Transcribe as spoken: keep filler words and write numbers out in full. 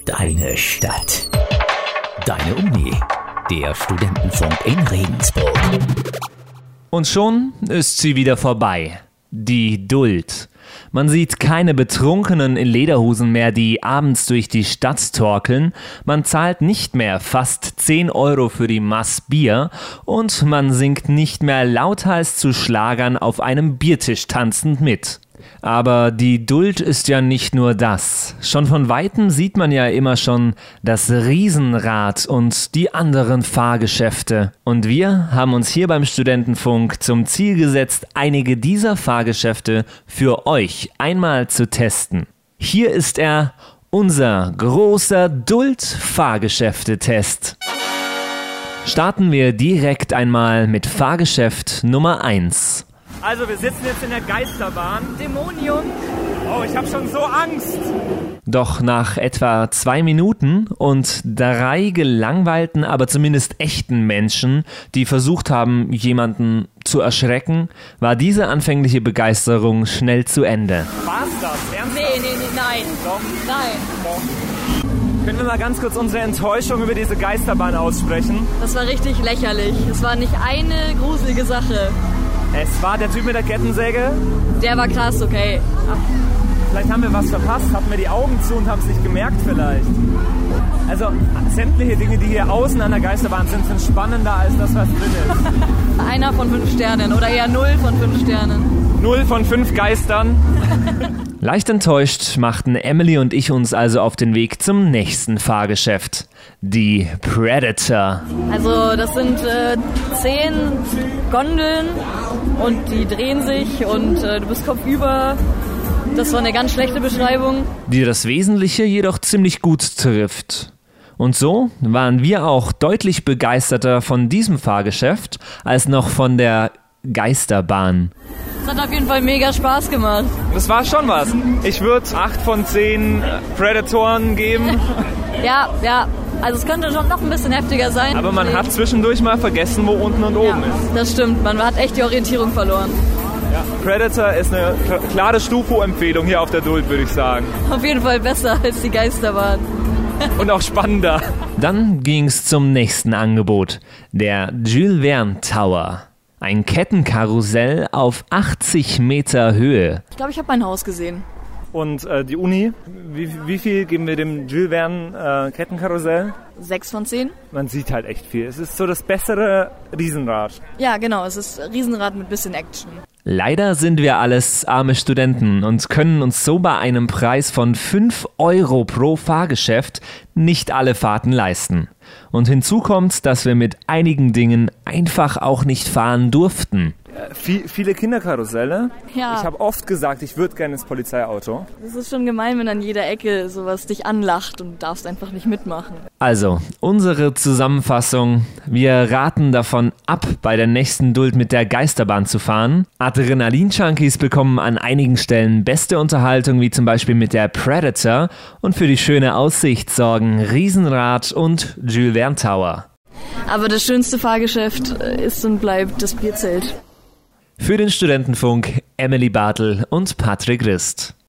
Deine Stadt. Deine Uni. Der Studentenfunk in Regensburg. Und schon ist sie wieder vorbei. Die Duld. Man sieht keine Betrunkenen in Lederhosen mehr, die abends durch die Stadt torkeln. Man zahlt nicht mehr fast zehn Euro für die Maß Bier und man singt nicht mehr lauthals zu Schlagern auf einem Biertisch tanzend mit. Aber die Duld ist ja nicht nur das. Schon von Weitem sieht man ja immer schon das Riesenrad und die anderen Fahrgeschäfte. Und wir haben uns hier beim Studentenfunk zum Ziel gesetzt, einige dieser Fahrgeschäfte für euch einmal zu testen. Hier ist er, unser großer Duld-Fahrgeschäfte-Test. Starten wir direkt einmal mit Fahrgeschäft Nummer eins. Also wir sitzen jetzt in der Geisterbahn. Dämonium. Oh, ich habe schon so Angst. Doch nach etwa zwei Minuten und drei gelangweilten, aber zumindest echten Menschen, die versucht haben, jemanden zu erschrecken, war diese anfängliche Begeisterung schnell zu Ende. War's das? Ernsthaft? Nee, nee, nee, nein. Doch. Nein. Doch. Können wir mal ganz kurz unsere Enttäuschung über diese Geisterbahn aussprechen? Das war richtig lächerlich. Es war nicht eine gruselige Sache. Es war der Typ mit der Kettensäge. Der war krass, okay. Vielleicht haben wir was verpasst, hatten wir die Augen zu und haben es nicht gemerkt vielleicht. Also sämtliche Dinge, die hier außen an der Geisterbahn sind, sind spannender als das, was drin ist. Einer von fünf Sternen oder eher null von fünf Sternen. Null von fünf Geistern. Leicht enttäuscht machten Emily und ich uns also auf den Weg zum nächsten Fahrgeschäft. Die Predator. Also das sind äh, zehn Gondeln und die drehen sich und äh, du bist kopfüber. Das war eine ganz schlechte Beschreibung. Die das Wesentliche jedoch ziemlich gut trifft. Und so waren wir auch deutlich begeisterter von diesem Fahrgeschäft als noch von der Geisterbahn. Es hat auf jeden Fall mega Spaß gemacht. Das war schon was. Ich würde acht von zehn Predatoren geben. Ja, ja. Also es könnte schon noch ein bisschen heftiger sein. Aber man hat zwischendurch mal vergessen, wo unten und ja, oben ist. Das stimmt. Man hat echt die Orientierung verloren. Ja. Predator ist eine klare Stufo-Empfehlung hier auf der Duld, würde ich sagen. Auf jeden Fall besser als die Geisterbahn. Und auch spannender. Dann ging's zum nächsten Angebot. Der Jules Verne Tower. Ein Kettenkarussell auf achtzig Meter Höhe. Ich glaube, ich habe mein Haus gesehen. Und äh, die Uni, wie, wie viel geben wir dem Jules Verne äh, Kettenkarussell? Sechs von zehn. Man sieht halt echt viel. Es ist so das bessere Riesenrad. Ja, genau. Es ist Riesenrad mit bisschen Action. Leider sind wir alles arme Studenten und können uns so bei einem Preis von fünf Euro pro Fahrgeschäft nicht alle Fahrten leisten. Und hinzu kommt, dass wir mit einigen Dingen einfach auch nicht fahren durften. Äh, viel, viele Kinderkarusselle. Ja. Ich habe oft gesagt, ich würde gerne ins Polizeiauto. Das ist schon gemein, wenn an jeder Ecke sowas dich anlacht und du darfst einfach nicht mitmachen. Also, unsere Zusammenfassung. Wir raten davon ab, bei der nächsten Duld mit der Geisterbahn zu fahren. Adrenalin-Junkies bekommen an einigen Stellen beste Unterhaltung, wie zum Beispiel mit der Predator. Und für die schöne Aussicht sorgen Riesenrad und Jules Verne Tower. Aber das schönste Fahrgeschäft ist und bleibt das Bierzelt. Für den Studentenfunk Emily Bartel und Patrick Rist.